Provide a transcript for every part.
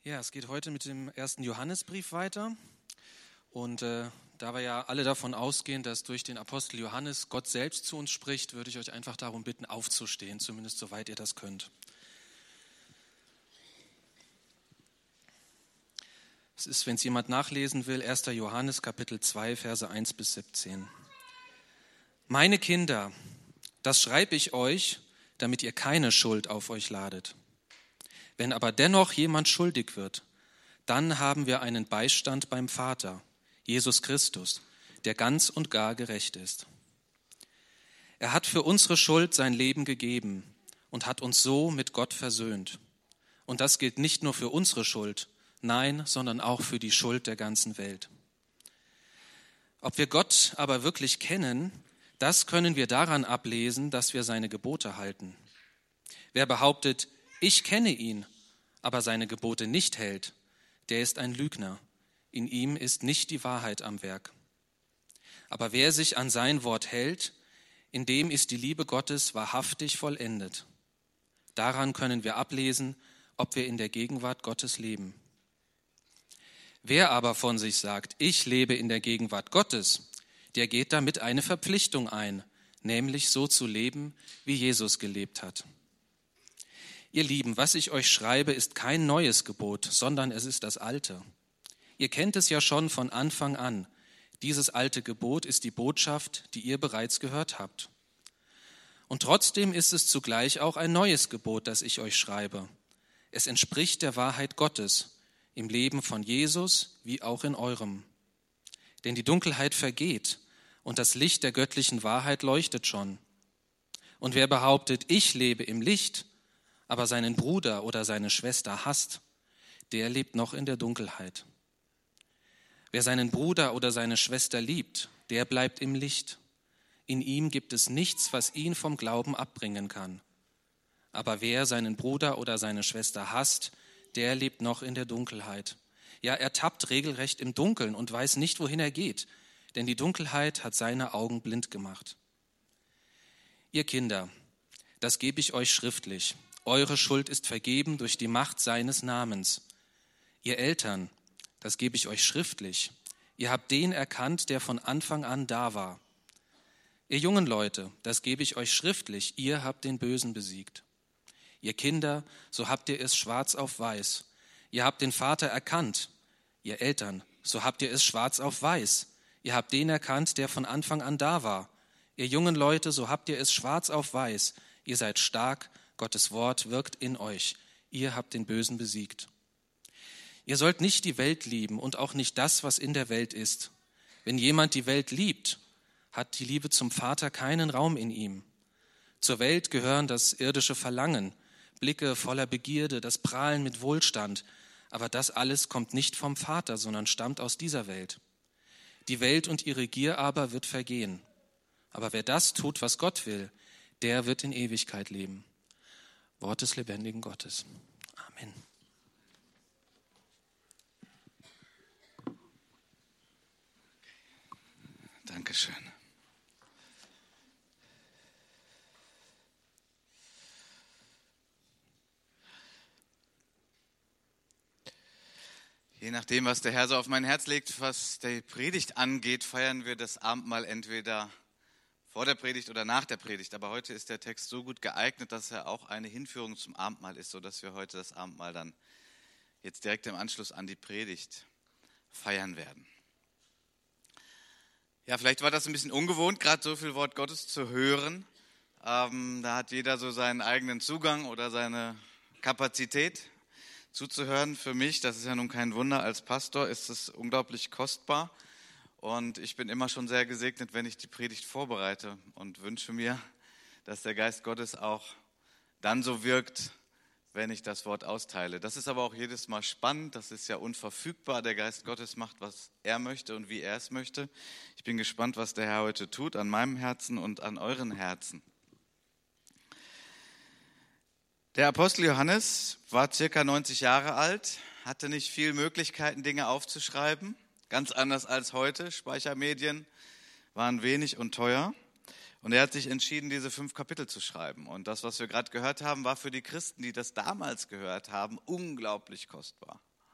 Ja, es geht heute mit dem 1. Johannesbrief weiter. Und da wir ja alle davon ausgehen, dass durch den Apostel Johannes Gott selbst zu uns spricht, würde ich euch einfach darum bitten, aufzustehen, zumindest soweit ihr das könnt. Es ist, wenn es jemand nachlesen will, 1. Johannes, Kapitel 2, Verse 1 bis 17. Meine Kinder, das schreibe ich euch, damit ihr keine Schuld auf euch ladet. Wenn aber dennoch jemand schuldig wird, dann haben wir einen Beistand beim Vater, Jesus Christus, der ganz und gar gerecht ist. Er hat für unsere Schuld sein Leben gegeben und hat uns so mit Gott versöhnt. Und das gilt nicht nur für unsere Schuld, nein, sondern auch für die Schuld der ganzen Welt. Ob wir Gott aber wirklich kennen, das können wir daran ablesen, dass wir seine Gebote halten. Wer behauptet, ich kenne ihn, aber seine Gebote nicht hält, der ist ein Lügner. In ihm ist nicht die Wahrheit am Werk. Aber wer sich an sein Wort hält, in dem ist die Liebe Gottes wahrhaftig vollendet. Daran können wir ablesen, ob wir in der Gegenwart Gottes leben. Wer aber von sich sagt, ich lebe in der Gegenwart Gottes, der geht damit eine Verpflichtung ein, nämlich so zu leben, wie Jesus gelebt hat. Ihr Lieben, was ich euch schreibe, ist kein neues Gebot, sondern es ist das alte. Ihr kennt es ja schon von Anfang an. Dieses alte Gebot ist die Botschaft, die ihr bereits gehört habt. Und trotzdem ist es zugleich auch ein neues Gebot, das ich euch schreibe. Es entspricht der Wahrheit Gottes, im Leben von Jesus wie auch in eurem. Denn die Dunkelheit vergeht und das Licht der göttlichen Wahrheit leuchtet schon. Und wer behauptet, ich lebe im Licht, aber seinen Bruder oder seine Schwester hasst, der lebt noch in der Dunkelheit. Wer seinen Bruder oder seine Schwester liebt, der bleibt im Licht. In ihm gibt es nichts, was ihn vom Glauben abbringen kann. Aber wer seinen Bruder oder seine Schwester hasst, der lebt noch in der Dunkelheit. Ja, er tappt regelrecht im Dunkeln und weiß nicht, wohin er geht, denn die Dunkelheit hat seine Augen blind gemacht. Ihr Kinder, das gebe ich euch schriftlich. Eure Schuld ist vergeben durch die Macht seines Namens. Ihr Eltern, das gebe ich euch schriftlich. Ihr habt den erkannt, der von Anfang an da war. Ihr jungen Leute, das gebe ich euch schriftlich. Ihr habt den Bösen besiegt. Ihr Kinder, so habt ihr es schwarz auf weiß. Ihr habt den Vater erkannt. Ihr Eltern, so habt ihr es schwarz auf weiß. Ihr habt den erkannt, der von Anfang an da war. Ihr jungen Leute, so habt ihr es schwarz auf weiß. Ihr seid stark, Gottes Wort wirkt in euch. Ihr habt den Bösen besiegt. Ihr sollt nicht die Welt lieben und auch nicht das, was in der Welt ist. Wenn jemand die Welt liebt, hat die Liebe zum Vater keinen Raum in ihm. Zur Welt gehören das irdische Verlangen, Blicke voller Begierde, das Prahlen mit Wohlstand. Aber das alles kommt nicht vom Vater, sondern stammt aus dieser Welt. Die Welt und ihre Gier aber wird vergehen. Aber wer das tut, was Gott will, der wird in Ewigkeit leben. Wort des lebendigen Gottes. Amen. Dankeschön. Je nachdem, was der Herr so auf mein Herz legt, was die Predigt angeht, feiern wir das Abendmahl entweder vor der Predigt oder nach der Predigt. Aber heute ist der Text so gut geeignet, dass er auch eine Hinführung zum Abendmahl ist, sodass wir heute das Abendmahl dann jetzt direkt im Anschluss an die Predigt feiern werden. Ja, vielleicht war das ein bisschen ungewohnt, gerade so viel Wort Gottes zu hören. Da hat jeder so seinen eigenen Zugang oder seine Kapazität zuzuhören. Für mich, das ist ja nun kein Wunder, als Pastor ist es unglaublich kostbar. Und ich bin immer schon sehr gesegnet, wenn ich die Predigt vorbereite und wünsche mir, dass der Geist Gottes auch dann so wirkt, wenn ich das Wort austeile. Das ist aber auch jedes Mal spannend, das ist ja unverfügbar. Der Geist Gottes macht, was er möchte und wie er es möchte. Ich bin gespannt, was der Herr heute tut an meinem Herzen und an euren Herzen. Der Apostel Johannes war circa 90 Jahre alt, hatte nicht viele Möglichkeiten, Dinge aufzuschreiben. Ganz anders als heute. Speichermedien waren wenig und teuer. Und er hat sich entschieden, diese 5 Kapitel zu schreiben. Und das, was wir gerade gehört haben, war für die Christen, die das damals gehört haben, unglaublich kostbar.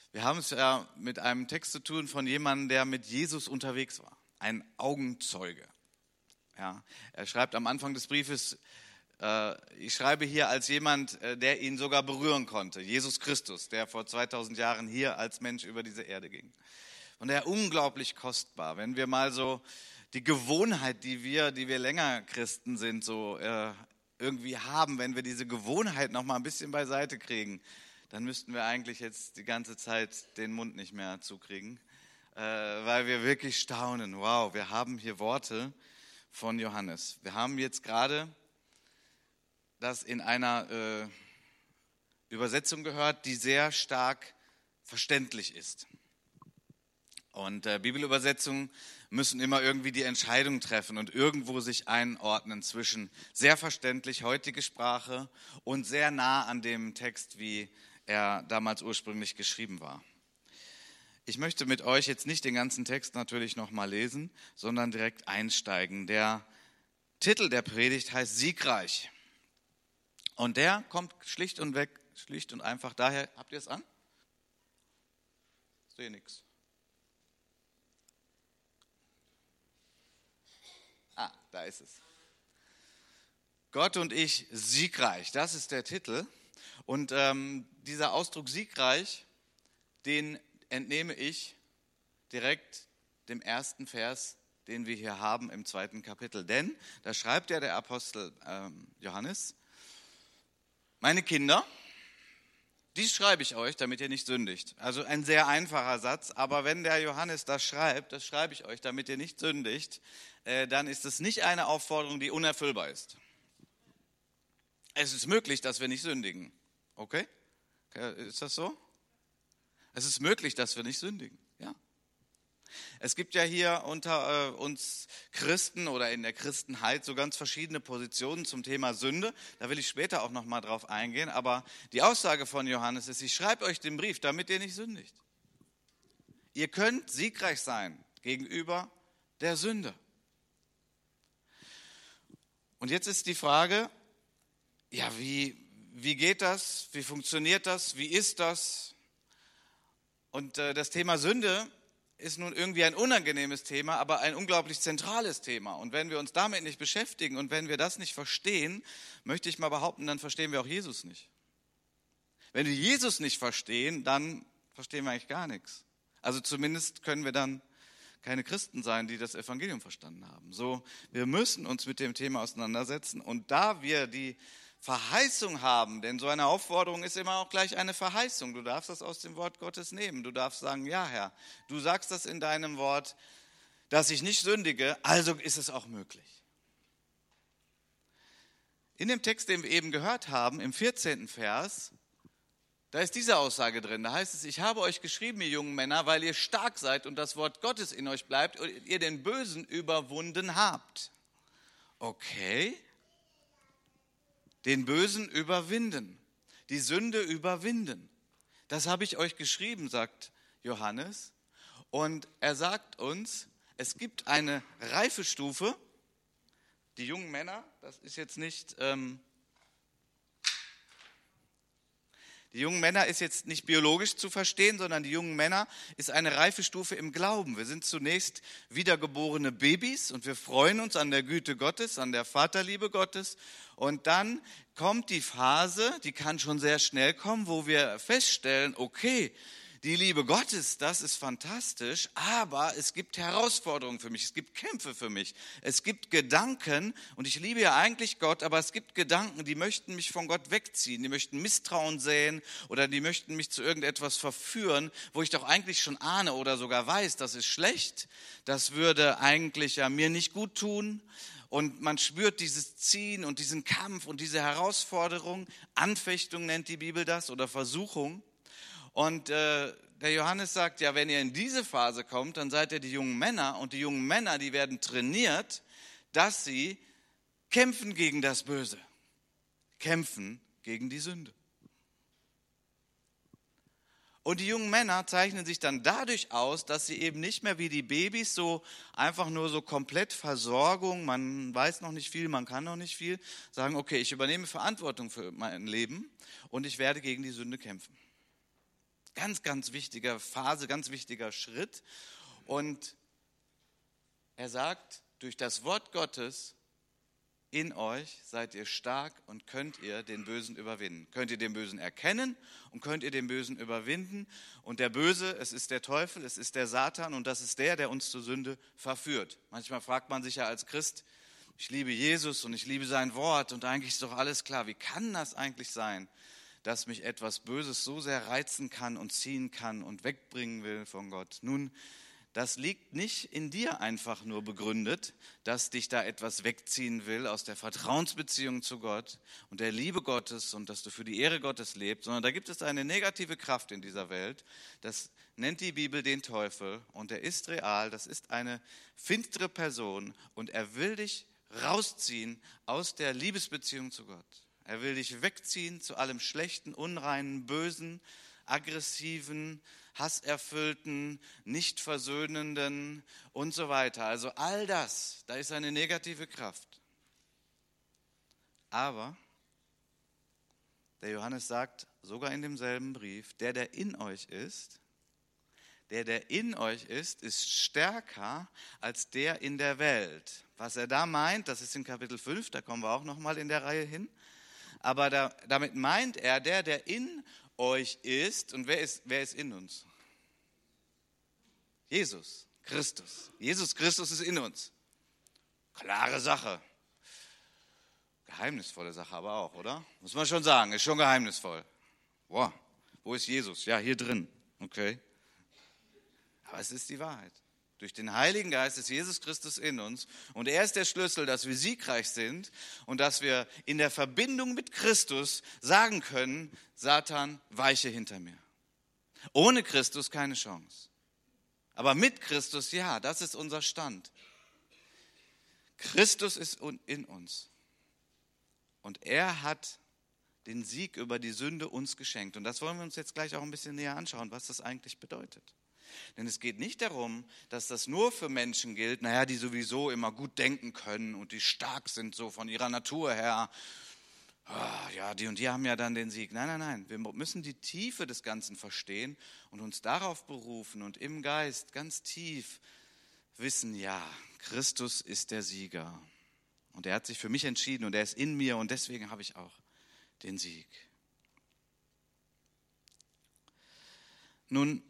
Wir haben es ja mit einem Text zu tun von jemandem, der mit Jesus unterwegs war, ein Augenzeuge. Ja, er schreibt am Anfang des Briefes, ich schreibe hier als jemand, der ihn sogar berühren konnte, Jesus Christus, der vor 2000 Jahren hier als Mensch über diese Erde ging. Und er unglaublich kostbar, wenn wir mal so die Gewohnheit, die wir länger Christen sind, so irgendwie haben, wenn wir diese Gewohnheit noch mal ein bisschen beiseite kriegen, dann müssten wir eigentlich jetzt die ganze Zeit den Mund nicht mehr zukriegen, weil wir wirklich staunen. Wow, wir haben hier Worte von Johannes. Wir haben jetzt gerade das in einer Übersetzung gehört, die sehr stark verständlich ist. Und Bibelübersetzungen müssen immer irgendwie die Entscheidung treffen und irgendwo sich einordnen zwischen sehr verständlich heutige Sprache und sehr nah an dem Text, wie er damals ursprünglich geschrieben war. Ich möchte mit euch jetzt nicht den ganzen Text natürlich nochmal lesen, sondern direkt einsteigen. Der Titel der Predigt heißt Siegreich. Und der kommt schlicht und einfach daher. Habt ihr es an? Ich sehe nichts. Da ist es. Gott und ich siegreich, das ist der Titel. Und dieser Ausdruck siegreich, den entnehme ich direkt dem ersten Vers, den wir hier haben im 2. Kapitel. Denn da schreibt ja der Apostel Johannes, meine Kinder, dies schreibe ich euch, damit ihr nicht sündigt. Also ein sehr einfacher Satz, aber wenn der Johannes das schreibe ich euch, damit ihr nicht sündigt, dann ist es nicht eine Aufforderung, die unerfüllbar ist. Es ist möglich, dass wir nicht sündigen. Okay? Ist das so? Es ist möglich, dass wir nicht sündigen. Ja. Es gibt ja hier unter uns Christen oder in der Christenheit so ganz verschiedene Positionen zum Thema Sünde. Da will ich später auch noch mal drauf eingehen. Aber die Aussage von Johannes ist, ich schreibe euch den Brief, damit ihr nicht sündigt. Ihr könnt siegreich sein gegenüber der Sünde. Und jetzt ist die Frage, ja, wie geht das? Wie funktioniert das? Wie ist das? Und das Thema Sünde ist nun irgendwie ein unangenehmes Thema, aber ein unglaublich zentrales Thema. Und wenn wir uns damit nicht beschäftigen und wenn wir das nicht verstehen, möchte ich mal behaupten, dann verstehen wir auch Jesus nicht. Wenn wir Jesus nicht verstehen, dann verstehen wir eigentlich gar nichts. Also zumindest können wir dann keine Christen sein, die das Evangelium verstanden haben. So, wir müssen uns mit dem Thema auseinandersetzen. Und da wir die Verheißung haben, denn so eine Aufforderung ist immer auch gleich eine Verheißung. Du darfst das aus dem Wort Gottes nehmen. Du darfst sagen, ja Herr, du sagst das in deinem Wort, dass ich nicht sündige, also ist es auch möglich. In dem Text, den wir eben gehört haben, im 14. Vers, da ist diese Aussage drin. Da heißt es, ich habe euch geschrieben, ihr jungen Männer, weil ihr stark seid und das Wort Gottes in euch bleibt und ihr den Bösen überwunden habt. Okay. Den Bösen überwinden, die Sünde überwinden. Das habe ich euch geschrieben, sagt Johannes. Und er sagt uns, es gibt eine Reifestufe. Die jungen Männer, das ist jetzt nicht, die jungen Männer ist jetzt nicht biologisch zu verstehen, sondern die jungen Männer ist eine Reifestufe im Glauben. Wir sind zunächst wiedergeborene Babys und wir freuen uns an der Güte Gottes, an der Vaterliebe Gottes. Und dann kommt die Phase, die kann schon sehr schnell kommen, wo wir feststellen, okay, die Liebe Gottes, das ist fantastisch, aber es gibt Herausforderungen für mich, es gibt Kämpfe für mich, es gibt Gedanken und ich liebe ja eigentlich Gott, aber es gibt Gedanken, die möchten mich von Gott wegziehen, die möchten Misstrauen säen oder die möchten mich zu irgendetwas verführen, wo ich doch eigentlich schon ahne oder sogar weiß, das ist schlecht, das würde eigentlich ja mir nicht gut tun. Und man spürt dieses Ziehen und diesen Kampf und diese Herausforderung, Anfechtung nennt die Bibel das oder Versuchung. Und der Johannes sagt, ja, wenn ihr in diese Phase kommt, dann seid ihr die jungen Männer und die jungen Männer, die werden trainiert, dass sie kämpfen gegen das Böse, kämpfen gegen die Sünde. Und die jungen Männer zeichnen sich dann dadurch aus, dass sie eben nicht mehr wie die Babys so einfach nur so komplett Versorgung, man weiß noch nicht viel, man kann noch nicht viel, sagen, okay, ich übernehme Verantwortung für mein Leben und ich werde gegen die Sünde kämpfen. Ganz, ganz wichtige Phase, ganz wichtiger Schritt. Und er sagt, durch das Wort Gottes in euch seid ihr stark und könnt ihr den Bösen überwinden. Könnt ihr den Bösen erkennen und könnt ihr den Bösen überwinden. Und der Böse, es ist der Teufel, es ist der Satan und das ist der uns zur Sünde verführt. Manchmal fragt man sich ja als Christ, ich liebe Jesus und ich liebe sein Wort und eigentlich ist doch alles klar. Wie kann das eigentlich sein, dass mich etwas Böses so sehr reizen kann und ziehen kann und wegbringen will von Gott? Nun, das liegt nicht in dir einfach nur begründet, dass dich da etwas wegziehen will aus der Vertrauensbeziehung zu Gott und der Liebe Gottes und dass du für die Ehre Gottes lebst, sondern da gibt es eine negative Kraft in dieser Welt. Das nennt die Bibel den Teufel und er ist real, das ist eine finstere Person und er will dich rausziehen aus der Liebesbeziehung zu Gott. Er will dich wegziehen zu allem Schlechten, Unreinen, Bösen, Aggressiven, Hasserfüllten, nicht versöhnenden und so weiter. Also all das, da ist eine negative Kraft. Aber der Johannes sagt sogar in demselben Brief, der in euch ist, ist stärker als der in der Welt. Was er da meint, das ist in Kapitel 5, da kommen wir auch nochmal in der Reihe hin. Aber damit meint er, der in euch ist, und wer ist in uns? Jesus Christus. Jesus Christus ist in uns. Klare Sache. Geheimnisvolle Sache aber auch, oder? Muss man schon sagen, ist schon geheimnisvoll. Boah, wo ist Jesus? Ja, hier drin. Okay. Aber es ist die Wahrheit. Durch den Heiligen Geist ist Jesus Christus in uns und er ist der Schlüssel, dass wir siegreich sind und dass wir in der Verbindung mit Christus sagen können, Satan, weiche hinter mir. Ohne Christus keine Chance. Aber mit Christus, ja, das ist unser Stand. Christus ist in uns und er hat den Sieg über die Sünde uns geschenkt. Und das wollen wir uns jetzt gleich auch ein bisschen näher anschauen, was das eigentlich bedeutet. Denn es geht nicht darum, dass das nur für Menschen gilt, die sowieso immer gut denken können und die stark sind so von ihrer Natur her. Ja, die und die haben ja dann den Sieg. Nein, wir müssen die Tiefe des Ganzen verstehen und uns darauf berufen und im Geist ganz tief wissen, ja, Christus ist der Sieger. Und er hat sich für mich entschieden und er ist in mir und deswegen habe ich auch den Sieg. Nun,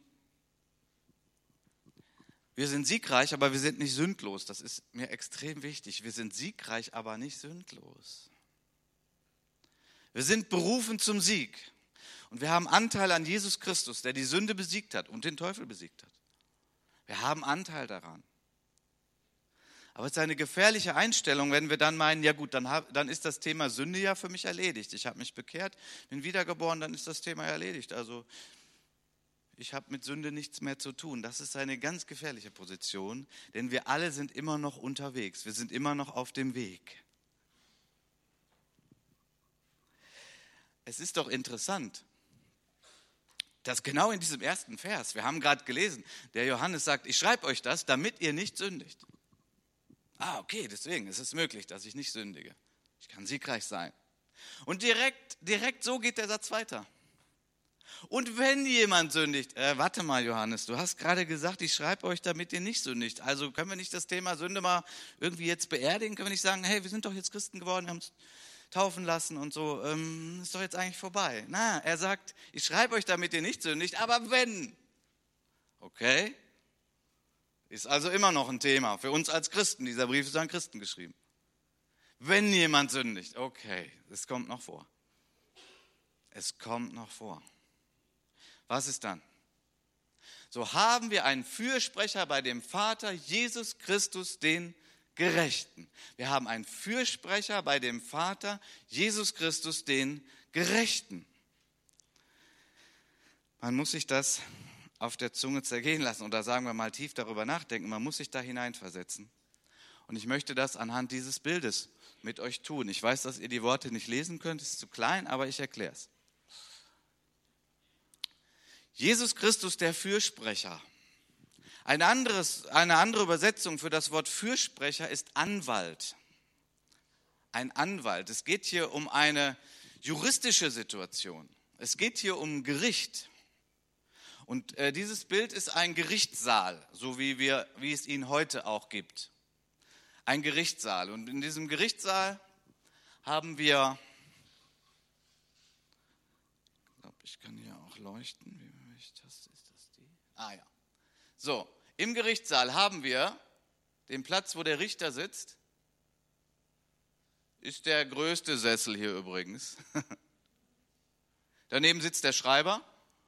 wir sind siegreich, aber wir sind nicht sündlos. Das ist mir extrem wichtig. Wir sind siegreich, aber nicht sündlos. Wir sind berufen zum Sieg. Und wir haben Anteil an Jesus Christus, der die Sünde besiegt hat und den Teufel besiegt hat. Wir haben Anteil daran. Aber es ist eine gefährliche Einstellung, wenn wir dann meinen, ja gut, dann ist das Thema Sünde ja für mich erledigt. Ich habe mich bekehrt, bin wiedergeboren, dann ist das Thema erledigt. Also ich habe mit Sünde nichts mehr zu tun. Das ist eine ganz gefährliche Position, denn wir alle sind immer noch unterwegs. Wir sind immer noch auf dem Weg. Es ist doch interessant, dass genau in diesem ersten Vers, wir haben gerade gelesen, der Johannes sagt, ich schreibe euch das, damit ihr nicht sündigt. Okay, deswegen ist es möglich, dass ich nicht sündige. Ich kann siegreich sein. Und direkt so geht der Satz weiter. Und wenn jemand sündigt, warte mal Johannes, du hast gerade gesagt, ich schreibe euch, damit ihr nicht sündigt. Also können wir nicht das Thema Sünde mal irgendwie jetzt beerdigen? Können wir nicht sagen, hey, wir sind doch jetzt Christen geworden, wir haben uns taufen lassen und so, ist doch jetzt eigentlich vorbei. Er sagt, ich schreibe euch, damit ihr nicht sündigt, aber wenn. Okay, ist also immer noch ein Thema für uns als Christen. Dieser Brief ist an Christen geschrieben. Wenn jemand sündigt, okay, es kommt noch vor. Es kommt noch vor. Was ist dann? So haben wir einen Fürsprecher bei dem Vater, Jesus Christus, den Gerechten. Wir haben einen Fürsprecher bei dem Vater, Jesus Christus, den Gerechten. Man muss sich das auf der Zunge zergehen lassen oder sagen wir mal tief darüber nachdenken. Man muss sich da hineinversetzen. Und ich möchte das anhand dieses Bildes mit euch tun. Ich weiß, dass ihr die Worte nicht lesen könnt, es ist zu klein, aber ich erkläre es. Jesus Christus, der Fürsprecher. Eine andere Übersetzung für das Wort Fürsprecher ist Anwalt. Ein Anwalt. Es geht hier um eine juristische Situation. Es geht hier um Gericht. Und dieses Bild ist ein Gerichtssaal, so wie es ihn heute auch gibt. Ein Gerichtssaal. Und in diesem Gerichtssaal haben wir, ich glaube, ich kann hier auch leuchten. Ist das die? Ah ja. So, im Gerichtssaal haben wir den Platz, wo der Richter sitzt. Ist der größte Sessel hier übrigens. Daneben sitzt der Schreiber.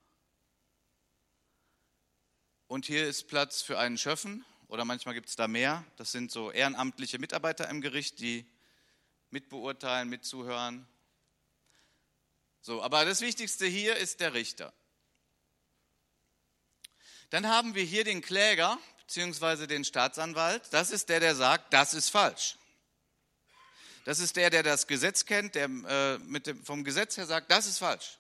Und hier ist Platz für einen Schöffen. Oder manchmal gibt es da mehr. Das sind so ehrenamtliche Mitarbeiter im Gericht, die mitbeurteilen, mitzuhören. So, aber das Wichtigste hier ist der Richter. Dann haben wir hier den Kläger bzw. den Staatsanwalt. Das ist der, der sagt, das ist falsch. Das ist der, der das Gesetz kennt, der vom Gesetz her sagt, das ist falsch.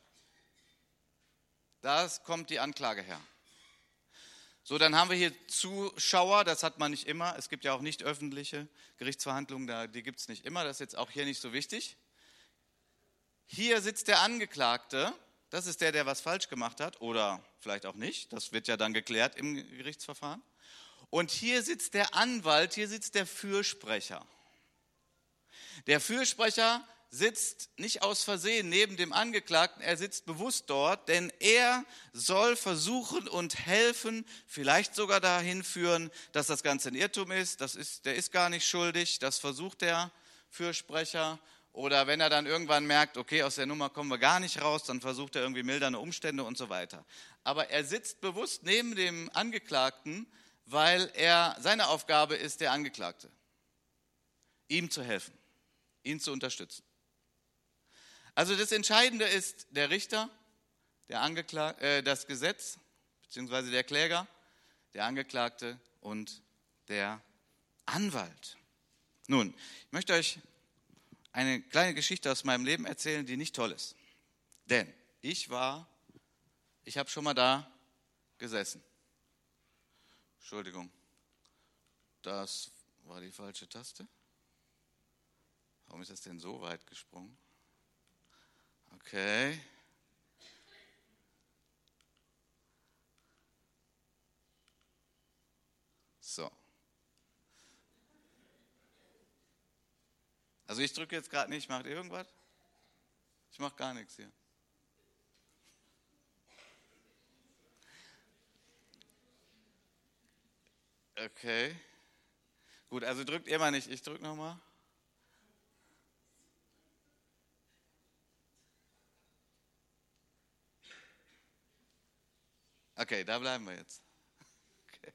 Da kommt die Anklage her. So, dann haben wir hier Zuschauer, das hat man nicht immer. Es gibt ja auch nicht öffentliche Gerichtsverhandlungen, die gibt es nicht immer. Das ist jetzt auch hier nicht so wichtig. Hier sitzt der Angeklagte, das ist der was falsch gemacht hat oder vielleicht auch nicht. Das wird ja dann geklärt im Gerichtsverfahren. Und hier sitzt der Anwalt, hier sitzt der Fürsprecher. Der Fürsprecher sitzt nicht aus Versehen neben dem Angeklagten, er sitzt bewusst dort, denn er soll versuchen und helfen, vielleicht sogar dahin führen, dass das Ganze ein Irrtum ist, der ist gar nicht schuldig, das versucht der Fürsprecher. Oder wenn er dann irgendwann merkt, okay, aus der Nummer kommen wir gar nicht raus, dann versucht er irgendwie mildernde Umstände und so weiter. Aber er sitzt bewusst neben dem Angeklagten, weil seine Aufgabe ist, der Angeklagte, ihm zu helfen, ihn zu unterstützen. Also das Entscheidende ist der Richter, das Gesetz, beziehungsweise der Kläger, der Angeklagte und der Anwalt. Nun, ich möchte euch eine kleine Geschichte aus meinem Leben erzählen, die nicht toll ist. Denn ich habe schon mal da gesessen. Entschuldigung, das war die falsche Taste. Warum ist das denn so weit gesprungen? Okay. So. Also ich drücke jetzt gerade nicht, macht ihr irgendwas? Ich mache gar nichts hier. Okay. Gut, also drückt ihr mal nicht, ich drücke nochmal. Okay, da bleiben wir jetzt. Okay.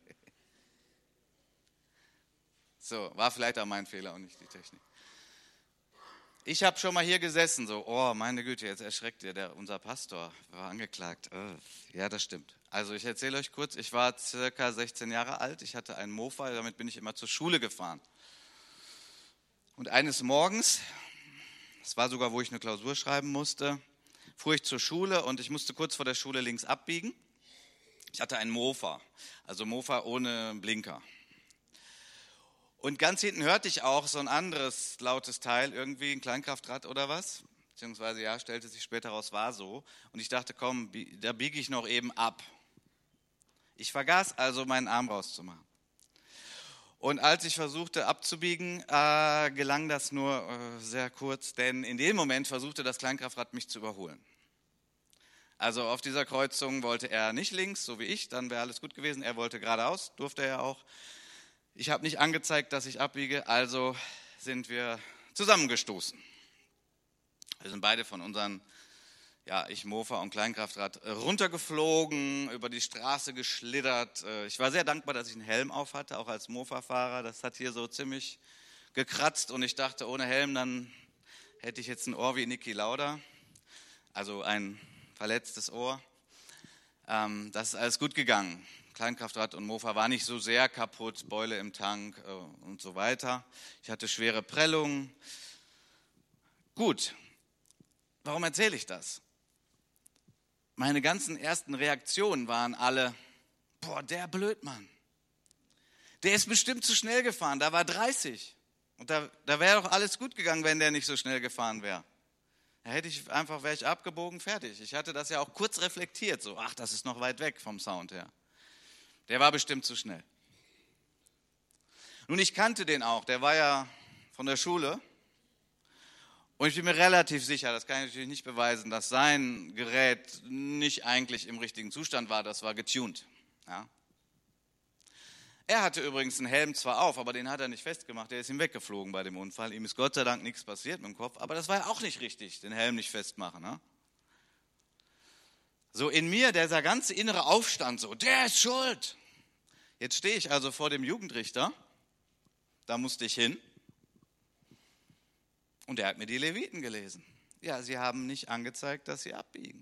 So, war vielleicht auch mein Fehler und nicht die Technik. Ich habe schon mal hier gesessen, so, oh meine Güte, jetzt erschreckt ihr, unser Pastor war angeklagt. Ja, das stimmt. Also ich erzähle euch kurz, ich war circa 16 Jahre alt, ich hatte einen Mofa, damit bin ich immer zur Schule gefahren. Und eines Morgens, das war sogar, wo ich eine Klausur schreiben musste, fuhr ich zur Schule und ich musste kurz vor der Schule links abbiegen. Ich hatte einen Mofa, also Mofa ohne Blinker. Und ganz hinten hörte ich auch so ein anderes lautes Teil, irgendwie ein Kleinkraftrad oder was. Beziehungsweise, ja, stellte sich später raus, war so. Und ich dachte, komm, da biege ich noch eben ab. Ich vergaß also, meinen Arm rauszumachen. Und als ich versuchte abzubiegen, gelang das nur sehr kurz, denn in dem Moment versuchte das Kleinkraftrad mich zu überholen. Also auf dieser Kreuzung wollte er nicht links, so wie ich, dann wäre alles gut gewesen. Er wollte geradeaus, durfte er auch. Ich habe nicht angezeigt, dass ich abbiege, also sind wir zusammengestoßen. Wir sind beide von unseren, ich Mofa und Kleinkraftrad, runtergeflogen, über die Straße geschlittert. Ich war sehr dankbar, dass ich einen Helm auf hatte, auch als Mofa-Fahrer. Das hat hier so ziemlich gekratzt und ich dachte, ohne Helm, dann hätte ich jetzt ein Ohr wie Niki Lauda, also ein verletztes Ohr. Das ist alles gut gegangen. Kleinkraftrad und Mofa war nicht so sehr kaputt, Beule im Tank und so weiter. Ich hatte schwere Prellungen. Gut, warum erzähle ich das? Meine ganzen ersten Reaktionen waren alle, der Blödmann, der ist bestimmt zu schnell gefahren, da war 30. Und da wäre doch alles gut gegangen, wenn der nicht so schnell gefahren wäre. Wäre ich abgebogen, fertig. Ich hatte das ja auch kurz reflektiert, so, ach, das ist noch weit weg vom Sound her. Der war bestimmt zu schnell. Nun, ich kannte den auch, der war ja von der Schule. Und ich bin mir relativ sicher, das kann ich natürlich nicht beweisen, dass sein Gerät nicht eigentlich im richtigen Zustand war, das war getuned. Ja. Er hatte übrigens einen Helm zwar auf, aber den hat er nicht festgemacht, der ist ihm weggeflogen bei dem Unfall. Ihm ist Gott sei Dank nichts passiert mit dem Kopf, aber das war ja auch nicht richtig, den Helm nicht festmachen. Ne? So in mir, dieser ganze innere Aufstand, so, der ist schuld. Jetzt stehe ich also vor dem Jugendrichter, da musste ich hin und er hat mir die Leviten gelesen. Ja, sie haben nicht angezeigt, dass sie abbiegen.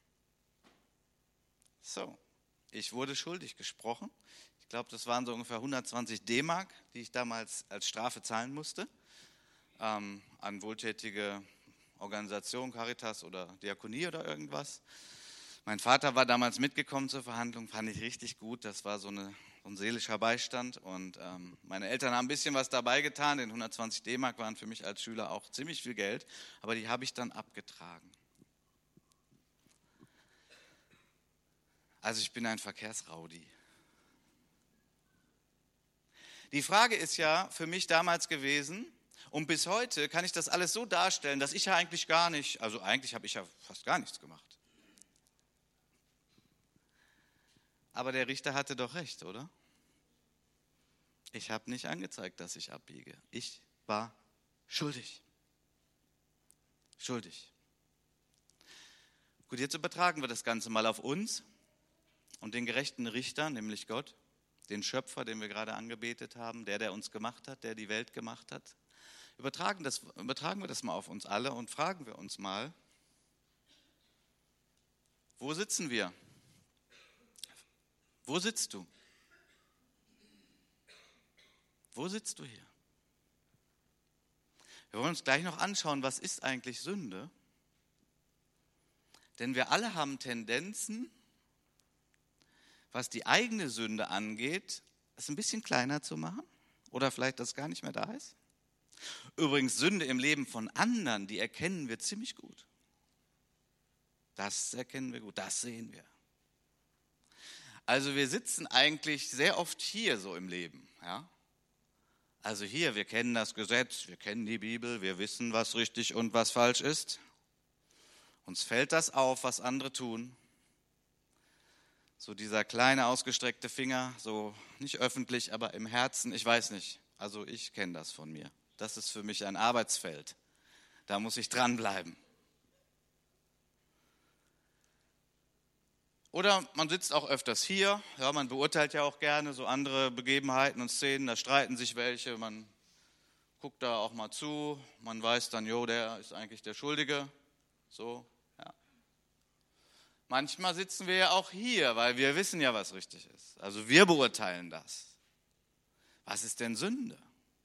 So, ich wurde schuldig gesprochen. Ich glaube, das waren so ungefähr 120 D-Mark, die ich damals als Strafe zahlen musste, an wohltätige Organisationen, Caritas oder Diakonie oder irgendwas. Mein Vater war damals mitgekommen zur Verhandlung, fand ich richtig gut, das war so ein seelischer Beistand und meine Eltern haben ein bisschen was dabei getan, denn 120 D-Mark waren für mich als Schüler auch ziemlich viel Geld, aber die habe ich dann abgetragen. Also ich bin ein Verkehrsraudi. Die Frage ist ja für mich damals gewesen, und bis heute kann ich das alles so darstellen, dass ich ja eigentlich gar nicht, also eigentlich habe ich ja fast gar nichts gemacht. Aber der Richter hatte doch recht, oder? Ich habe nicht angezeigt, dass ich abbiege. Ich war schuldig. Schuldig. Gut, jetzt übertragen wir das Ganze mal auf uns und den gerechten Richter, nämlich Gott. Den Schöpfer, den wir gerade angebetet haben, der uns gemacht hat, der die Welt gemacht hat. Übertragen wir das mal auf uns alle und fragen wir uns mal, wo sitzen wir? Wo sitzt du? Wo sitzt du hier? Wir wollen uns gleich noch anschauen, was ist eigentlich Sünde? Denn wir alle haben Tendenzen, was die eigene Sünde angeht, es ein bisschen kleiner zu machen oder vielleicht, dass es gar nicht mehr da ist. Übrigens, Sünde im Leben von anderen, die erkennen wir ziemlich gut. Das erkennen wir gut, das sehen wir. Also wir sitzen eigentlich sehr oft hier so im Leben. Ja? Also hier, wir kennen das Gesetz, wir kennen die Bibel, wir wissen, was richtig und was falsch ist. Uns fällt das auf, was andere tun. So dieser kleine ausgestreckte Finger, so nicht öffentlich, aber im Herzen, ich weiß nicht. Also ich kenne das von mir. Das ist für mich ein Arbeitsfeld. Da muss ich dranbleiben. Oder man sitzt auch öfters hier, ja, man beurteilt ja auch gerne so andere Begebenheiten und Szenen, da streiten sich welche, man guckt da auch mal zu, man weiß dann, jo, der ist eigentlich der Schuldige, so. Manchmal sitzen wir ja auch hier, weil wir wissen ja, was richtig ist. Also wir beurteilen das. Was ist denn Sünde?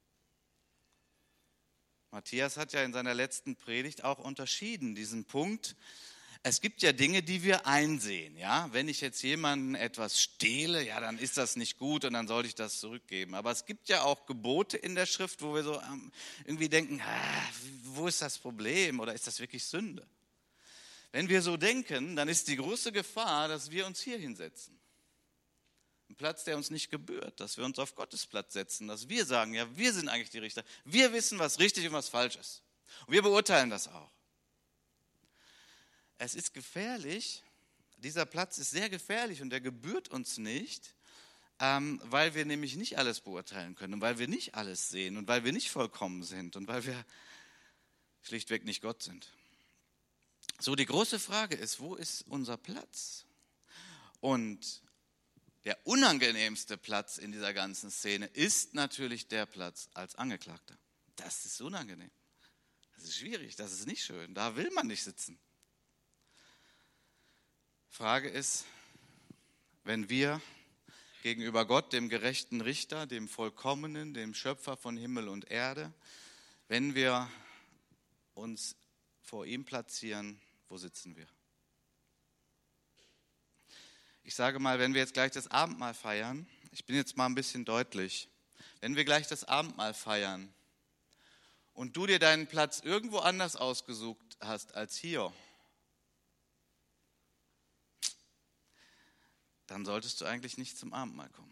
Matthias hat ja in seiner letzten Predigt auch unterschieden, diesen Punkt. Es gibt ja Dinge, die wir einsehen. Ja? Wenn ich jetzt jemandem etwas stehle, ja, dann ist das nicht gut und dann sollte ich das zurückgeben. Aber es gibt ja auch Gebote in der Schrift, wo wir so irgendwie denken, wo ist das Problem oder ist das wirklich Sünde? Wenn wir so denken, dann ist die große Gefahr, dass wir uns hier hinsetzen. Ein Platz, der uns nicht gebührt, dass wir uns auf Gottes Platz setzen, dass wir sagen, ja, wir sind eigentlich die Richter. Wir wissen, was richtig und was falsch ist. Und wir beurteilen das auch. Es ist gefährlich, dieser Platz ist sehr gefährlich und der gebührt uns nicht, weil wir nämlich nicht alles beurteilen können und weil wir nicht alles sehen und weil wir nicht vollkommen sind und weil wir schlichtweg nicht Gott sind. So, die große Frage ist, wo ist unser Platz? Und der unangenehmste Platz in dieser ganzen Szene ist natürlich der Platz als Angeklagter. Das ist unangenehm. Das ist schwierig, das ist nicht schön. Da will man nicht sitzen. Frage ist, wenn wir gegenüber Gott, dem gerechten Richter, dem Vollkommenen, dem Schöpfer von Himmel und Erde, wenn wir uns vor ihm platzieren, wo sitzen wir? Ich sage mal, wenn wir jetzt gleich das Abendmahl feiern, ich bin jetzt mal ein bisschen deutlich, wenn wir gleich das Abendmahl feiern und du dir deinen Platz irgendwo anders ausgesucht hast als hier, dann solltest du eigentlich nicht zum Abendmahl kommen.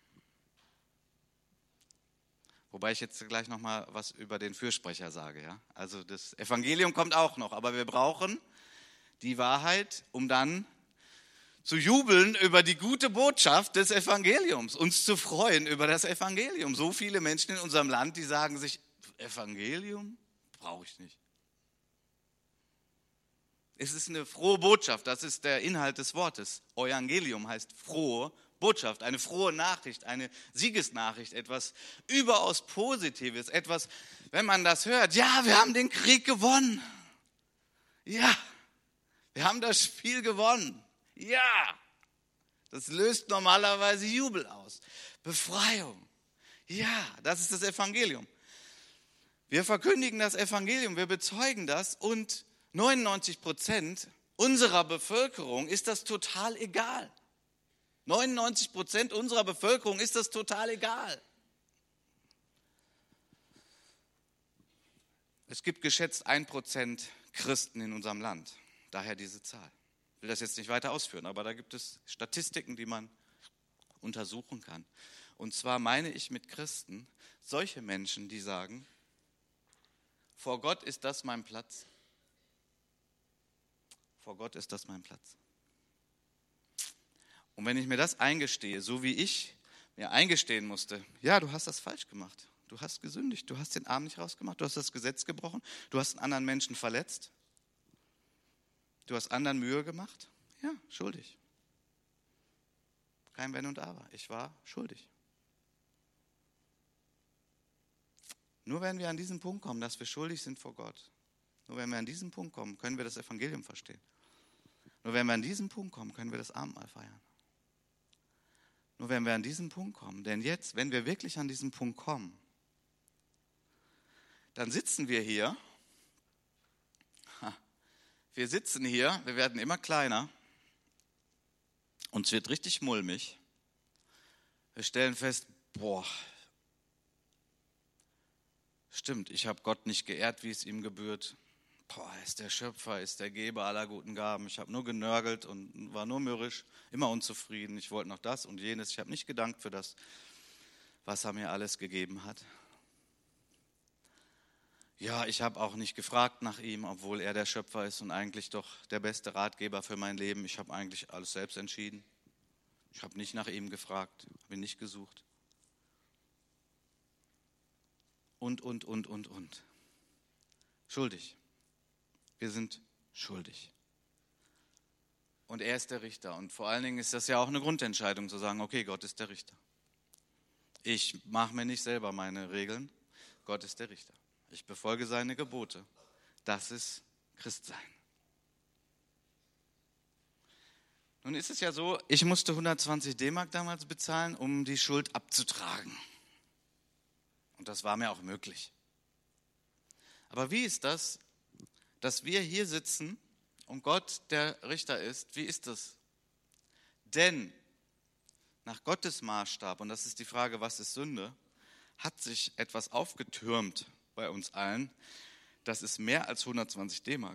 Wobei ich jetzt gleich noch mal was über den Fürsprecher sage. Ja? Also das Evangelium kommt auch noch, aber wir brauchen die Wahrheit, um dann zu jubeln über die gute Botschaft des Evangeliums, uns zu freuen über das Evangelium. So viele Menschen in unserem Land, die sagen sich, Evangelium brauche ich nicht. Es ist eine frohe Botschaft, das ist der Inhalt des Wortes. Evangelium heißt frohe Botschaft, eine frohe Nachricht, eine Siegesnachricht, etwas überaus Positives, etwas, wenn man das hört, ja, wir haben den Krieg gewonnen. Ja, wir haben das Spiel gewonnen. Ja, das löst normalerweise Jubel aus. Befreiung. Ja, das ist das Evangelium. Wir verkündigen das Evangelium, wir bezeugen das und 99% unserer Bevölkerung ist das total egal. 99% unserer Bevölkerung ist das total egal. Es gibt geschätzt 1% Christen in unserem Land, daher diese Zahl. Ich will das jetzt nicht weiter ausführen, aber da gibt es Statistiken, die man untersuchen kann. Und zwar meine ich mit Christen solche Menschen, die sagen, vor Gott ist das mein Platz. Vor Gott ist das mein Platz. Und wenn ich mir das eingestehe, so wie ich mir eingestehen musste, ja, du hast das falsch gemacht, du hast gesündigt, du hast den Arm nicht rausgemacht, du hast das Gesetz gebrochen, du hast einen anderen Menschen verletzt, du hast anderen Mühe gemacht, ja, schuldig. Kein Wenn und Aber, ich war schuldig. Nur wenn wir an diesen Punkt kommen, dass wir schuldig sind vor Gott, nur wenn wir an diesen Punkt kommen, können wir das Evangelium verstehen. Nur wenn wir an diesen Punkt kommen, können wir das Abendmahl feiern. Nur wenn wir an diesen Punkt kommen, denn jetzt, wenn wir wirklich an diesen Punkt kommen, dann sitzen wir hier, wir werden immer kleiner, uns wird richtig mulmig, wir stellen fest, stimmt, ich habe Gott nicht geehrt, wie es ihm gebührt. Er ist der Schöpfer, ist der Geber aller guten Gaben. Ich habe nur genörgelt und war nur mürrisch, immer unzufrieden. Ich wollte noch das und jenes. Ich habe nicht gedankt für das, was er mir alles gegeben hat. Ja, ich habe auch nicht gefragt nach ihm, obwohl er der Schöpfer ist und eigentlich doch der beste Ratgeber für mein Leben. Ich habe eigentlich alles selbst entschieden. Ich habe nicht nach ihm gefragt, habe ihn nicht gesucht. Und. Schuldig. Wir sind schuldig. Und er ist der Richter. Und vor allen Dingen ist das ja auch eine Grundentscheidung zu sagen, okay, Gott ist der Richter. Ich mache mir nicht selber meine Regeln. Gott ist der Richter. Ich befolge seine Gebote. Das ist Christsein. Nun ist es ja so, ich musste 120 D-Mark damals bezahlen, um die Schuld abzutragen. Und das war mir auch möglich. Aber wie ist das, dass wir hier sitzen und Gott der Richter ist? Wie ist das? Denn nach Gottes Maßstab, und das ist die Frage, was ist Sünde, hat sich etwas aufgetürmt bei uns allen. Das ist mehr als 120 D-Mark.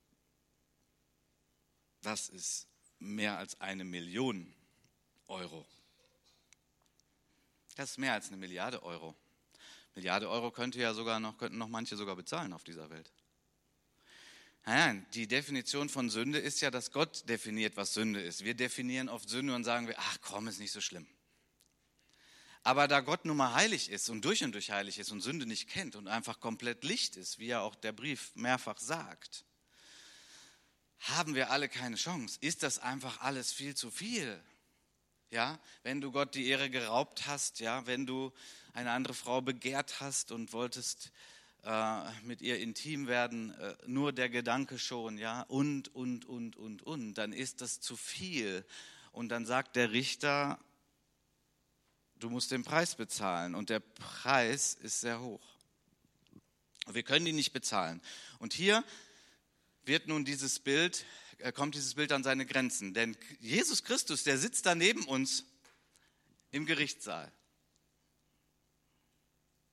Das ist mehr als 1 Million Euro. Das ist mehr als 1 Milliarde Euro. Milliarde Euro könnten noch manche sogar bezahlen auf dieser Welt. Nein, die Definition von Sünde ist ja, dass Gott definiert, was Sünde ist. Wir definieren oft Sünde und sagen, ach komm, ist nicht so schlimm. Aber da Gott nun mal heilig ist und durch heilig ist und Sünde nicht kennt und einfach komplett Licht ist, wie ja auch der Brief mehrfach sagt, haben wir alle keine Chance. Ist das einfach alles viel zu viel? Ja, wenn du Gott die Ehre geraubt hast, ja, wenn du eine andere Frau begehrt hast und wolltest mit ihr intim werden, nur der Gedanke schon, ja, und, dann ist das zu viel. Und dann sagt der Richter, du musst den Preis bezahlen und der Preis ist sehr hoch. Wir können ihn nicht bezahlen. Und hier kommt nun dieses Bild an seine Grenzen. Denn Jesus Christus, der sitzt da neben uns im Gerichtssaal.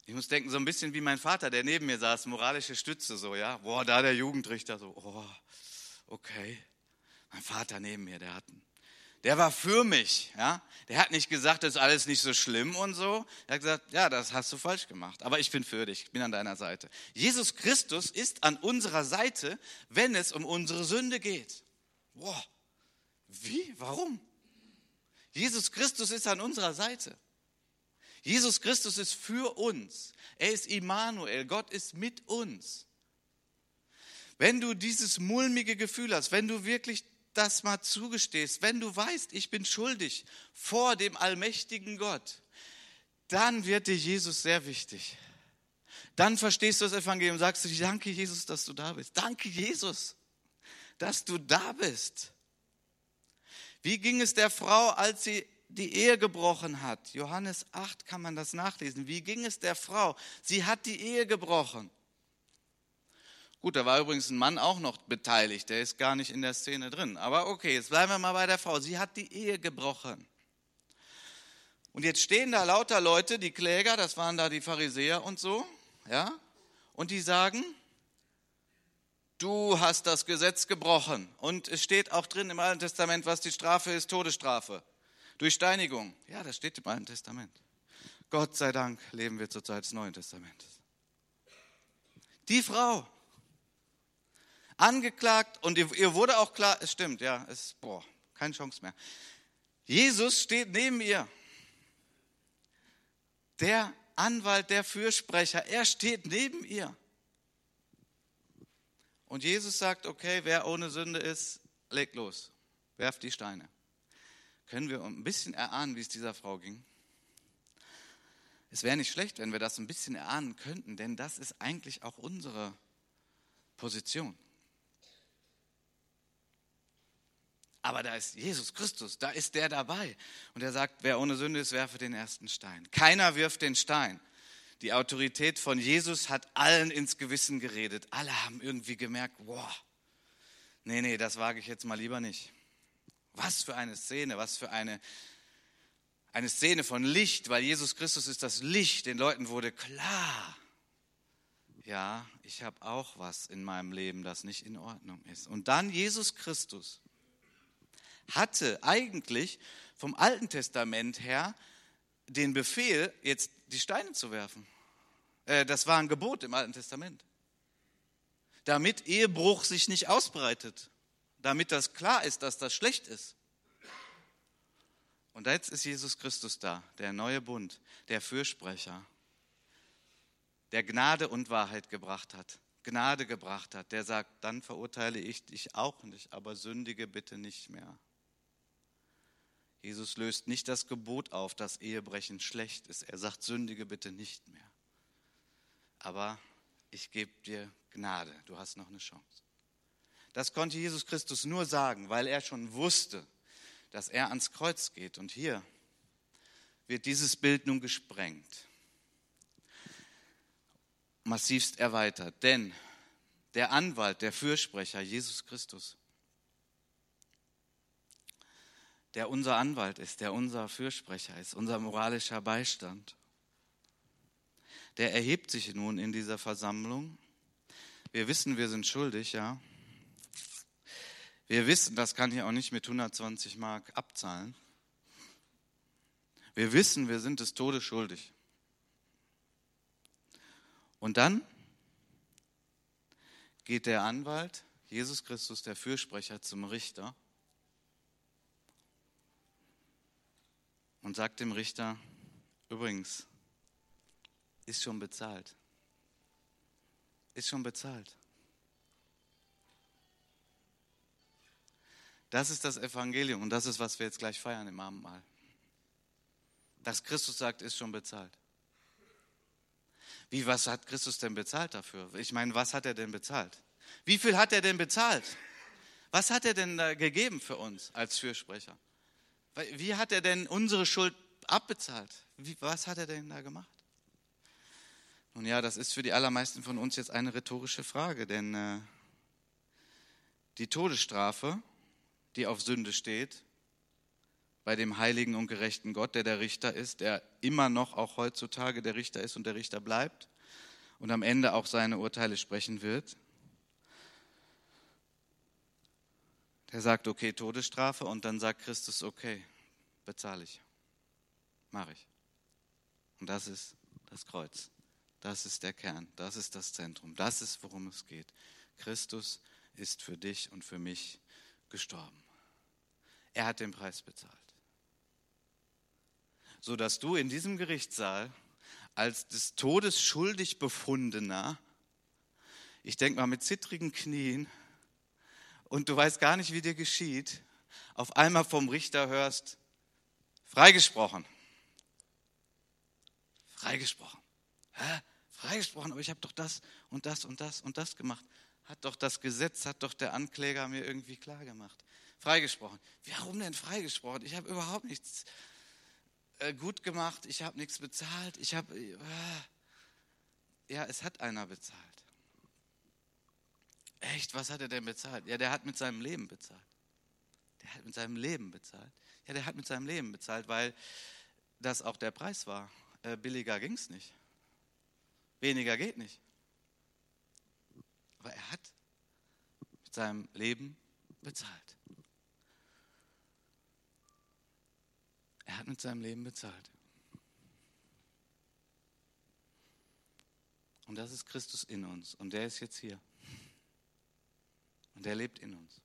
Ich muss denken, so ein bisschen wie mein Vater, der neben mir saß, moralische Stütze so, ja. Boah, da der Jugendrichter so, oh, okay. Mein Vater neben mir, der war für mich, ja. Der hat nicht gesagt, das ist alles nicht so schlimm und so. Er hat gesagt, ja, das hast du falsch gemacht, aber ich bin für dich, ich bin an deiner Seite. Jesus Christus ist an unserer Seite, wenn es um unsere Sünde geht. Boah, wie? Warum? Jesus Christus ist an unserer Seite. Jesus Christus ist für uns. Er ist Immanuel, Gott ist mit uns. Wenn du dieses mulmige Gefühl hast, wenn du wirklich das mal zugestehst, wenn du weißt, ich bin schuldig vor dem allmächtigen Gott, dann wird dir Jesus sehr wichtig. Dann verstehst du das Evangelium und sagst du, danke Jesus, dass du da bist. Danke Jesus, dass du da bist. Wie ging es der Frau, als sie die Ehe gebrochen hat? Johannes 8 kann man das nachlesen. Wie ging es der Frau? Sie hat die Ehe gebrochen. Gut, da war übrigens ein Mann auch noch beteiligt, der ist gar nicht in der Szene drin. Aber okay, jetzt bleiben wir mal bei der Frau. Sie hat die Ehe gebrochen. Und jetzt stehen da lauter Leute, die Kläger, das waren da die Pharisäer und so, ja, und die sagen, du hast das Gesetz gebrochen. Und es steht auch drin im Alten Testament, was die Strafe ist, Todesstrafe. Durch Steinigung. Ja, das steht im Alten Testament. Gott sei Dank leben wir zur Zeit des Neuen Testamentes. Die Frau, angeklagt, und ihr wurde auch klar, es stimmt, ja, keine Chance mehr. Jesus steht neben ihr. Der Anwalt, der Fürsprecher, er steht neben ihr. Und Jesus sagt, okay, wer ohne Sünde ist, legt los, werft die Steine. Können wir ein bisschen erahnen, wie es dieser Frau ging? Es wäre nicht schlecht, wenn wir das ein bisschen erahnen könnten, denn das ist eigentlich auch unsere Position. Aber da ist Jesus Christus, da ist der dabei. Und er sagt, wer ohne Sünde ist, werfe den ersten Stein. Keiner wirft den Stein. Die Autorität von Jesus hat allen ins Gewissen geredet. Alle haben irgendwie gemerkt, nee, das wage ich jetzt mal lieber nicht. Was für eine Szene, was für eine Szene von Licht, weil Jesus Christus ist das Licht. Den Leuten wurde klar, ja, ich habe auch was in meinem Leben, das nicht in Ordnung ist. Und dann Jesus Christus hatte eigentlich vom Alten Testament her den Befehl, jetzt die Steine zu werfen. Das war ein Gebot im Alten Testament. Damit Ehebruch sich nicht ausbreitet. Damit das klar ist, dass das schlecht ist. Und jetzt ist Jesus Christus da, der neue Bund, der Fürsprecher, der Gnade und Wahrheit gebracht hat. Gnade gebracht hat, der sagt, dann verurteile ich dich auch nicht, aber sündige bitte nicht mehr. Jesus löst nicht das Gebot auf, dass Ehebrechen schlecht ist. Er sagt, sündige bitte nicht mehr. Aber ich gebe dir Gnade, du hast noch eine Chance. Das konnte Jesus Christus nur sagen, weil er schon wusste, dass er ans Kreuz geht. Und hier wird dieses Bild nun gesprengt, massivst erweitert. Denn der Anwalt, der Fürsprecher, Jesus Christus, der unser Anwalt ist, der unser Fürsprecher ist, unser moralischer Beistand, der erhebt sich nun in dieser Versammlung. Wir wissen, wir sind schuldig, ja. Wir wissen, das kann ich auch nicht mit 120 Mark abzahlen. Wir wissen, wir sind des Todes schuldig. Und dann geht der Anwalt, Jesus Christus, der Fürsprecher, zum Richter und sagt dem Richter, übrigens, ist schon bezahlt. Ist schon bezahlt. Das ist das Evangelium und das ist, was wir jetzt gleich feiern im Abendmahl. Dass Christus sagt, ist schon bezahlt. Was hat Christus denn bezahlt dafür? Ich meine, was hat er denn bezahlt? Wie viel hat er denn bezahlt? Was hat er denn da gegeben für uns als Fürsprecher? Wie hat er denn unsere Schuld abbezahlt? Was hat er denn da gemacht? Nun ja, das ist für die allermeisten von uns jetzt eine rhetorische Frage, denn die Todesstrafe, die auf Sünde steht, bei dem heiligen und gerechten Gott, der der Richter ist, der immer noch auch heutzutage der Richter ist und der Richter bleibt und am Ende auch seine Urteile sprechen wird. Der sagt, okay, Todesstrafe, und dann sagt Christus, okay, bezahle ich, mache ich. Und das ist das Kreuz, das ist der Kern, das ist das Zentrum, das ist, worum es geht. Christus ist für dich und für mich gestorben. Er hat den Preis bezahlt. Sodass du in diesem Gerichtssaal als des Todes schuldig befundener, ich denke mal mit zittrigen Knien, und du weißt gar nicht, wie dir geschieht, auf einmal vom Richter hörst, freigesprochen. Freigesprochen. Hä? Freigesprochen, aber ich habe doch das und das und das und das gemacht. Hat doch das Gesetz, hat doch der Ankläger mir irgendwie klar gemacht. Freigesprochen. Warum denn freigesprochen? Ich habe überhaupt nichts gut gemacht, ich habe nichts bezahlt, ja, es hat einer bezahlt. Echt, was hat er denn bezahlt? Ja, der hat mit seinem Leben bezahlt. Der hat mit seinem Leben bezahlt. Ja, der hat mit seinem Leben bezahlt, weil das auch der Preis war. Billiger ging es nicht. Weniger geht nicht. Aber er hat mit seinem Leben bezahlt. Er hat mit seinem Leben bezahlt. Und das ist Christus in uns. Und der ist jetzt hier. Und der lebt in uns.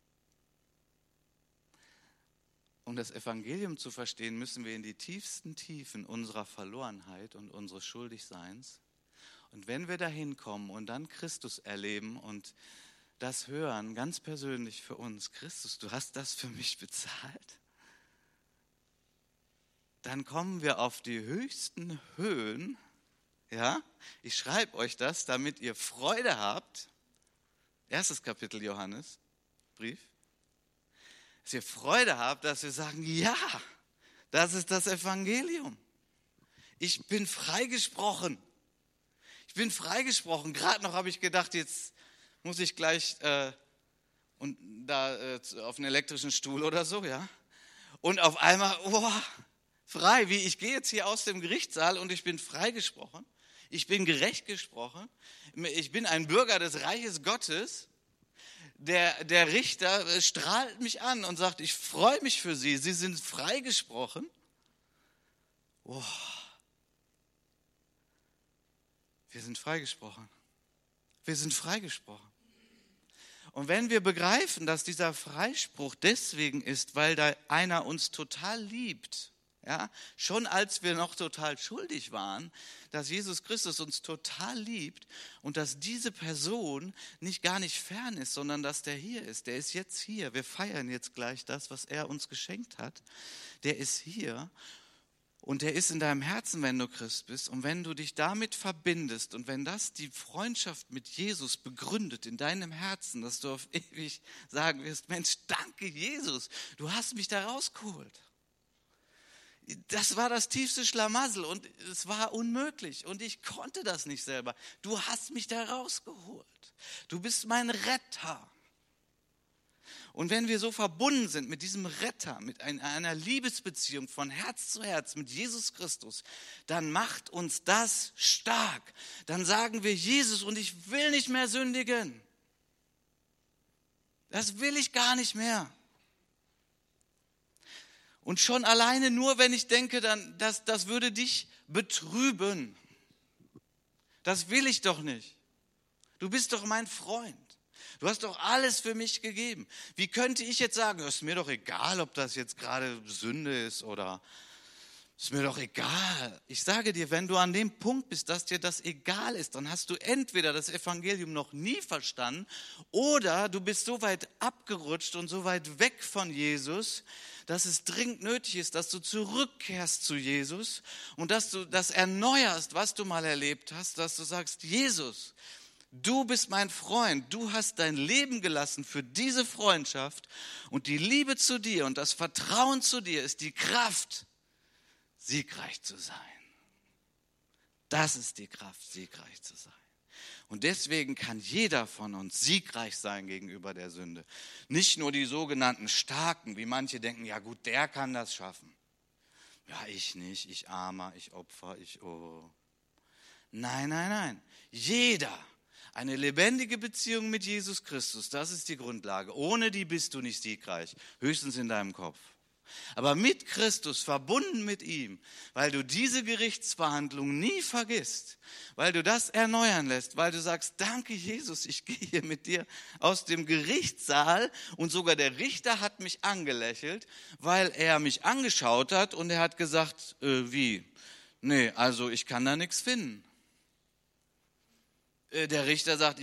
Um das Evangelium zu verstehen, müssen wir in die tiefsten Tiefen unserer Verlorenheit und unseres Schuldigseins. Und wenn wir dahin kommen und dann Christus erleben und das hören, ganz persönlich für uns, Christus, du hast das für mich bezahlt, dann kommen wir auf die höchsten Höhen. Ja, ich schreibe euch das, damit ihr Freude habt. 1. Kapitel Johannes, Brief. Dass ihr Freude habt, dass wir sagen, ja, das ist das Evangelium. Ich bin freigesprochen. Ich bin freigesprochen. Gerade noch habe ich gedacht, jetzt muss ich gleich auf einen elektrischen Stuhl oder so, ja. Und auf einmal, frei, wie ich gehe jetzt hier aus dem Gerichtssaal und ich bin freigesprochen. Ich bin gerecht gesprochen. Ich bin ein Bürger des Reiches Gottes. Der Richter strahlt mich an und sagt, ich freue mich für Sie. Sie sind freigesprochen. Oh. Wir sind freigesprochen. Wir sind freigesprochen. Und wenn wir begreifen, dass dieser Freispruch deswegen ist, weil da einer uns total liebt, ja, schon als wir noch total schuldig waren, dass Jesus Christus uns total liebt und dass diese Person gar nicht fern ist, sondern dass der hier ist. Der ist jetzt hier. Wir feiern jetzt gleich das, was er uns geschenkt hat. Der ist hier und der ist in deinem Herzen, wenn du Christ bist. Und wenn du dich damit verbindest und wenn das die Freundschaft mit Jesus begründet in deinem Herzen, dass du auf ewig sagen wirst, Mensch, danke Jesus, du hast mich da rausgeholt. Das war das tiefste Schlamassel und es war unmöglich und ich konnte das nicht selber. Du hast mich da rausgeholt. Du bist mein Retter. Und wenn wir so verbunden sind mit diesem Retter, mit einer Liebesbeziehung von Herz zu Herz mit Jesus Christus, dann macht uns das stark. Dann sagen wir, Jesus, und ich will nicht mehr sündigen. Das will ich gar nicht mehr. Und schon alleine nur, wenn ich denke, dann, das würde dich betrüben. Das will ich doch nicht. Du bist doch mein Freund. Du hast doch alles für mich gegeben. Wie könnte ich jetzt sagen, ist mir doch egal, ob das jetzt gerade Sünde ist oder ist mir doch egal. Ich sage dir, wenn du an dem Punkt bist, dass dir das egal ist, dann hast du entweder das Evangelium noch nie verstanden oder du bist so weit abgerutscht und so weit weg von Jesus, dass es dringend nötig ist, dass du zurückkehrst zu Jesus und dass du das erneuerst, was du mal erlebt hast, dass du sagst, Jesus, du bist mein Freund, du hast dein Leben gelassen für diese Freundschaft und die Liebe zu dir und das Vertrauen zu dir ist die Kraft, siegreich zu sein. Das ist die Kraft, siegreich zu sein. Und deswegen kann jeder von uns siegreich sein gegenüber der Sünde. Nicht nur die sogenannten Starken, wie manche denken, ja gut, der kann das schaffen. Ja, ich nicht, ich Armer, ich Opfer, Nein, nein, nein. Jeder. Eine lebendige Beziehung mit Jesus Christus, das ist die Grundlage. Ohne die bist du nicht siegreich, höchstens in deinem Kopf. Aber mit Christus, verbunden mit ihm, weil du diese Gerichtsverhandlung nie vergisst, weil du das erneuern lässt, weil du sagst, danke Jesus, ich gehe hier mit dir aus dem Gerichtssaal und sogar der Richter hat mich angelächelt, weil er mich angeschaut hat und er hat gesagt, wie? Nee, also ich kann da nichts finden. Der Richter sagt,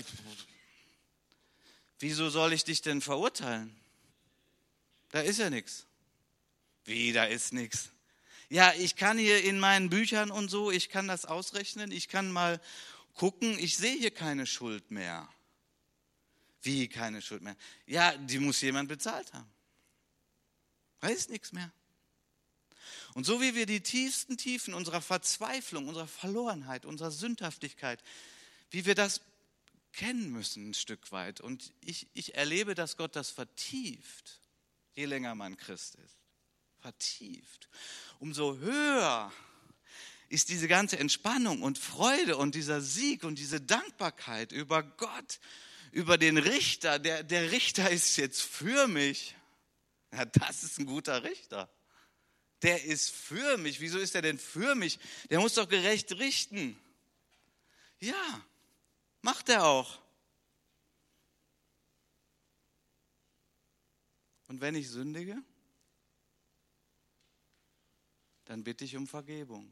wieso soll ich dich denn verurteilen? Da ist ja nichts. Wie, da ist nichts? Ja, ich kann hier in meinen Büchern und so, ich kann das ausrechnen, ich kann mal gucken, ich sehe hier keine Schuld mehr. Wie, keine Schuld mehr? Ja, die muss jemand bezahlt haben. Da ist nichts mehr. Und so wie wir die tiefsten Tiefen unserer Verzweiflung, unserer Verlorenheit, unserer Sündhaftigkeit, wie wir das kennen müssen ein Stück weit. Und ich erlebe, dass Gott das vertieft, je länger man Christ ist. Vertieft. Umso höher ist diese ganze Entspannung und Freude und dieser Sieg und diese Dankbarkeit über Gott, über den Richter. Der Richter ist jetzt für mich. Ja, das ist ein guter Richter. Der ist für mich. Wieso ist er denn für mich? Der muss doch gerecht richten. Ja, macht er auch. Und wenn ich sündige, dann bitte ich um Vergebung.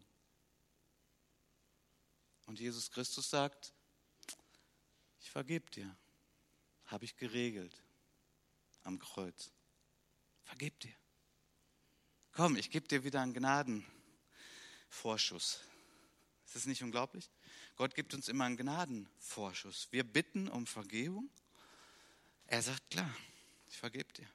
Und Jesus Christus sagt, ich vergebe dir. Habe ich geregelt am Kreuz. Vergib dir. Komm, ich gebe dir wieder einen Gnadenvorschuss. Ist das nicht unglaublich? Gott gibt uns immer einen Gnadenvorschuss. Wir bitten um Vergebung. Er sagt, klar, ich vergebe dir.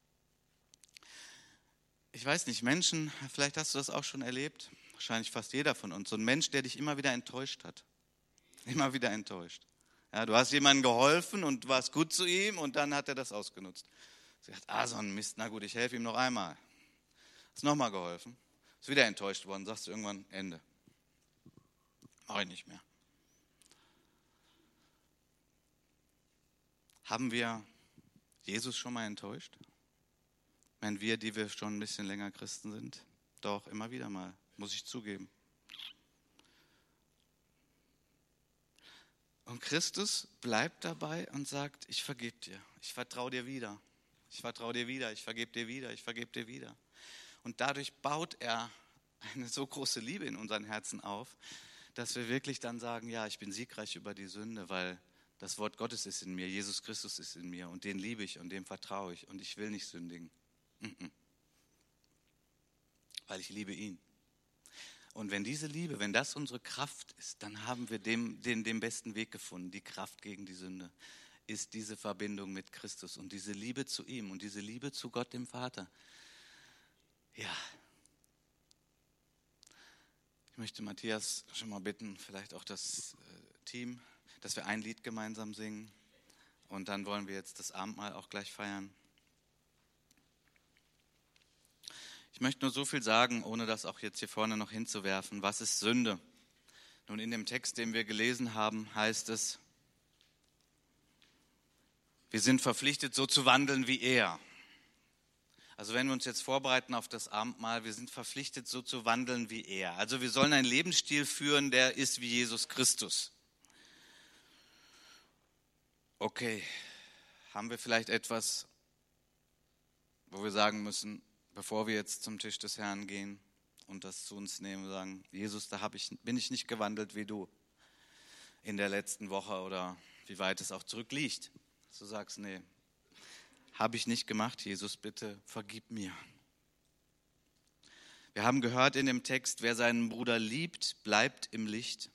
Ich weiß nicht, Menschen, vielleicht hast du das auch schon erlebt, wahrscheinlich fast jeder von uns, so ein Mensch, der dich immer wieder enttäuscht hat. Immer wieder enttäuscht. Ja, du hast jemandem geholfen und warst gut zu ihm und dann hat er das ausgenutzt. Sie sagt, so ein Mist, na gut, ich helfe ihm noch einmal. Hast nochmal geholfen, ist wieder enttäuscht worden, sagst du irgendwann, Ende. Mach ich nicht mehr. Haben wir Jesus schon mal enttäuscht? Ich meine, wir, die wir schon ein bisschen länger Christen sind, doch immer wieder mal, muss ich zugeben. Und Christus bleibt dabei und sagt, ich vergebe dir, ich vertraue dir wieder, ich vertraue dir wieder, ich vergebe dir wieder, ich vergebe dir wieder. Und dadurch baut er eine so große Liebe in unseren Herzen auf, dass wir wirklich dann sagen, ja, ich bin siegreich über die Sünde, weil das Wort Gottes ist in mir, Jesus Christus ist in mir und den liebe ich und dem vertraue ich und ich will nicht sündigen. Weil ich liebe ihn. Und wenn diese Liebe, wenn das unsere Kraft ist, dann haben wir den besten Weg gefunden. Die Kraft gegen die Sünde ist diese Verbindung mit Christus und diese Liebe zu ihm und diese Liebe zu Gott, dem Vater. Ja. Ich möchte Matthias schon mal bitten, vielleicht auch das Team, dass wir ein Lied gemeinsam singen. Und dann wollen wir jetzt das Abendmahl auch gleich feiern. Ich möchte nur so viel sagen, ohne das auch jetzt hier vorne noch hinzuwerfen. Was ist Sünde? Nun, in dem Text, den wir gelesen haben, heißt es, wir sind verpflichtet, so zu wandeln wie er. Also wenn wir uns jetzt vorbereiten auf das Abendmahl, wir sind verpflichtet, so zu wandeln wie er. Also wir sollen einen Lebensstil führen, der ist wie Jesus Christus. Okay, haben wir vielleicht etwas, wo wir sagen müssen, bevor wir jetzt zum Tisch des Herrn gehen und das zu uns nehmen und sagen, Jesus, da bin ich nicht gewandelt wie du in der letzten Woche oder wie weit es auch zurückliegt. Du sagst, nee, habe ich nicht gemacht, Jesus, bitte vergib mir. Wir haben gehört in dem Text, wer seinen Bruder liebt, bleibt im Licht.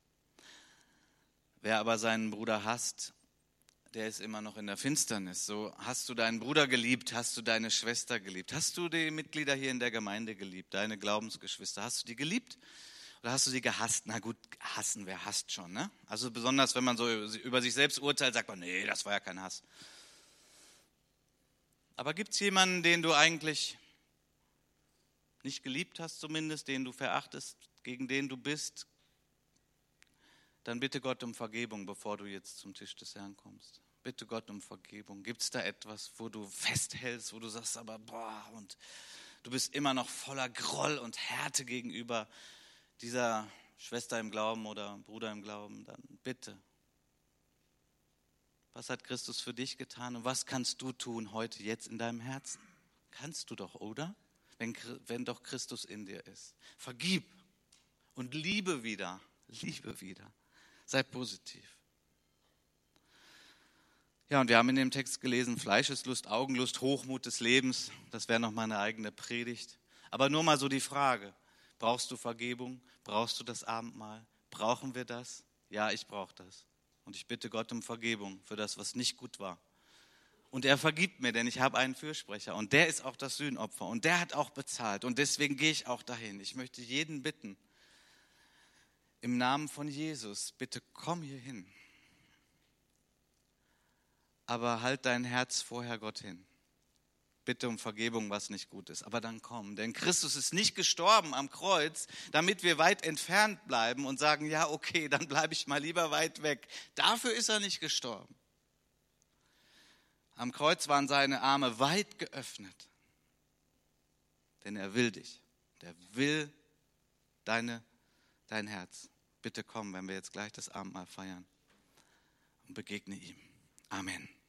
Wer aber seinen Bruder hasst, der ist immer noch in der Finsternis. So, hast du deinen Bruder geliebt, hast du deine Schwester geliebt, hast du die Mitglieder hier in der Gemeinde geliebt, deine Glaubensgeschwister, hast du die geliebt? Oder hast du sie gehasst? Na gut, hassen, wer hasst schon, ne? Also besonders, wenn man so über sich selbst urteilt, sagt man, nee, das war ja kein Hass. Aber gibt es jemanden, den du eigentlich nicht geliebt hast zumindest, den du verachtest, gegen den du bist? Dann bitte Gott um Vergebung, bevor du jetzt zum Tisch des Herrn kommst. Bitte Gott um Vergebung. Gibt es da etwas, wo du festhältst, wo du sagst, aber boah, und du bist immer noch voller Groll und Härte gegenüber dieser Schwester im Glauben oder Bruder im Glauben, dann bitte. Was hat Christus für dich getan und was kannst du tun heute, jetzt in deinem Herzen? Kannst du doch, oder? Wenn doch Christus in dir ist. Vergib und liebe wieder. Liebe wieder. Sei positiv. Ja, und wir haben in dem Text gelesen, Fleischeslust, Augenlust, Hochmut des Lebens. Das wäre noch mal eine eigene Predigt. Aber nur mal so die Frage, brauchst du Vergebung? Brauchst du das Abendmahl? Brauchen wir das? Ja, ich brauche das. Und ich bitte Gott um Vergebung für das, was nicht gut war. Und er vergibt mir, denn ich habe einen Fürsprecher. Und der ist auch das Sühnopfer. Und der hat auch bezahlt. Und deswegen gehe ich auch dahin. Ich möchte jeden bitten, im Namen von Jesus, bitte komm hier hin. Aber halt dein Herz vorher Gott hin. Bitte um Vergebung, was nicht gut ist. Aber dann komm. Denn Christus ist nicht gestorben am Kreuz, damit wir weit entfernt bleiben und sagen, ja okay, dann bleibe ich mal lieber weit weg. Dafür ist er nicht gestorben. Am Kreuz waren seine Arme weit geöffnet. Denn er will dich. Der will dein Herz. Bitte komm, wenn wir jetzt gleich das Abendmahl feiern. Und begegne ihm. Amen.